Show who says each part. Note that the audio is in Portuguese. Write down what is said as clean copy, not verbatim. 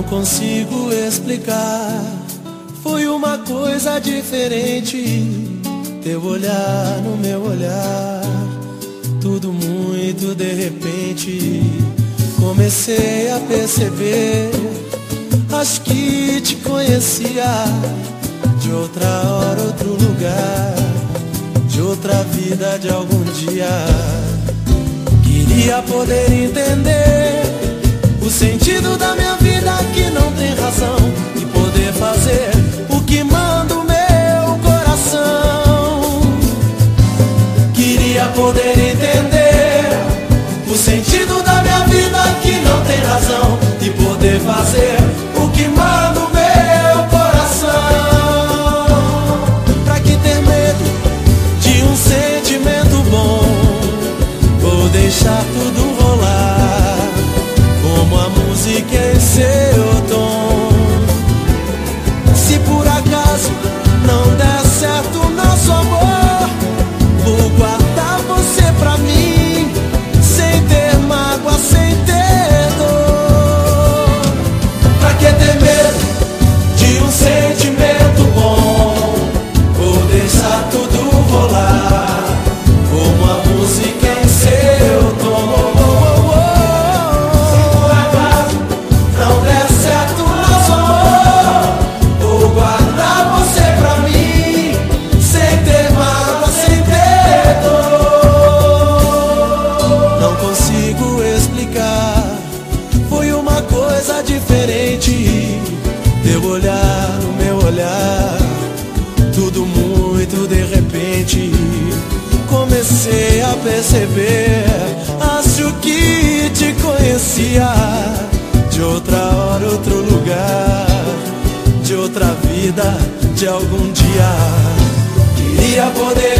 Speaker 1: consigo explicar. Foi uma coisa diferente, teu olhar no meu olhar. Tudo muito de repente, comecei a perceber. Acho que te conhecia de outra hora, outro lugar, de outra vida, de algum dia. Queria poder entender o sentido da minha vida que não tem razão, e poder fazer o que manda o meu coração. Queria poder entender o sentido da minha vida que não tem razão, e poder fazer o que manda o meu coração. Pra que ter medo de um sentimento bom? Vou deixar tudo rolar, como a música em seu tom. Se por acaso não der certo o nosso amor, vou guardar você pra mim, sem ter mágoa, sem ter dor. Pra que ter medo de um sentimento bom? Vou deixar tudo rolar, como a música em seu tom. Se por acaso não der certo o nosso amor, vou guardar você pra mim, sem ter mágoa, sem ter dor. Não consigo explicar, foi uma coisa diferente, teu olhar no meu olhar. Tudo muito de repente, comecei a perceber. Acho que te conhecia de outra hora, outro lugar, de outra vida, de algum dia. Queria poder